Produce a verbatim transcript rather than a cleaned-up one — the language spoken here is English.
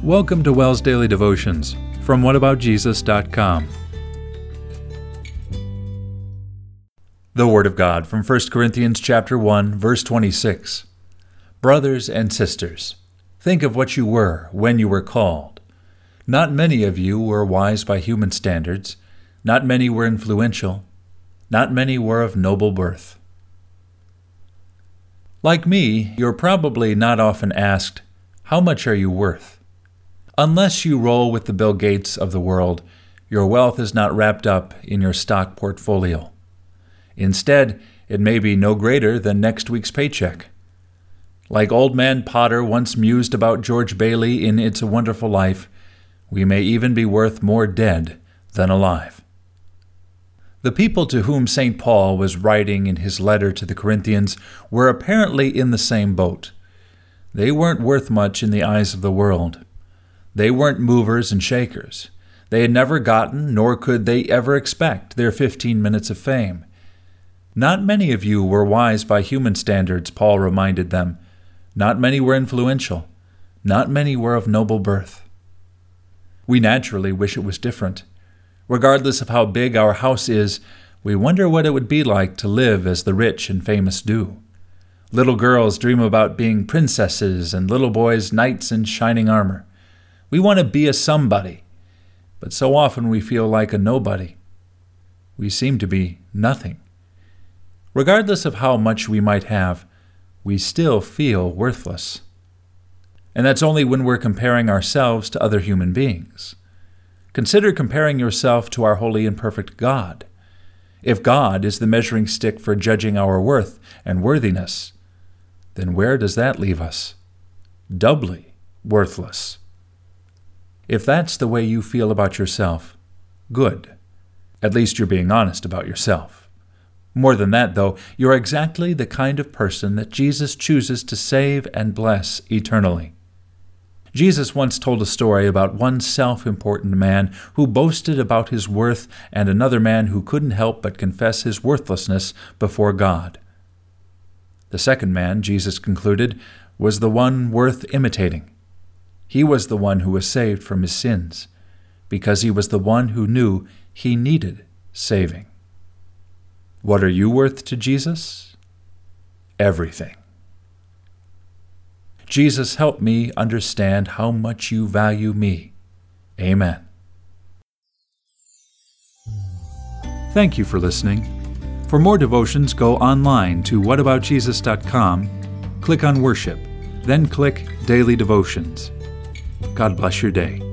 Welcome to Wells Daily Devotions from what about jesus dot com. The Word of God from First Corinthians chapter one, verse twenty-six. Brothers and sisters, think of what you were when you were called. Not many of you were wise by human standards. Not many were influential. Not many were of noble birth. Like me, you're probably not often asked, how much are you worth? Unless you roll with the Bill Gates of the world, your wealth is not wrapped up in your stock portfolio. Instead, it may be no greater than next week's paycheck. Like Old Man Potter once mused about George Bailey in It's a Wonderful Life, we may even be worth more dead than alive. The people to whom Saint Paul was writing in his letter to the Corinthians were apparently in the same boat. They weren't worth much in the eyes of the world. They weren't movers and shakers. They had never gotten, nor could they ever expect, their fifteen minutes of fame. Not many of you were wise by human standards, Paul reminded them. Not many were influential. Not many were of noble birth. We naturally wish it was different. Regardless of how big our house is, we wonder what it would be like to live as the rich and famous do. Little girls dream about being princesses and little boys knights in shining armor. We want to be a somebody, but so often we feel like a nobody. We seem to be nothing. Regardless of how much we might have, we still feel worthless. And that's only when we're comparing ourselves to other human beings. Consider comparing yourself to our holy and perfect God. If God is the measuring stick for judging our worth and worthiness, then where does that leave us? Doubly worthless. If that's the way you feel about yourself, good. At least you're being honest about yourself. More than that, though, you're exactly the kind of person that Jesus chooses to save and bless eternally. Jesus once told a story about one self-important man who boasted about his worth and another man who couldn't help but confess his worthlessness before God. The second man, Jesus concluded, was the one worth imitating. He was the one who was saved from his sins, because he was the one who knew he needed saving. What are you worth to Jesus? Everything. Jesus, help me understand how much you value me. Amen. Thank you for listening. For more devotions, go online to what about jesus dot com, click on Worship, then click Daily Devotions. God bless your day.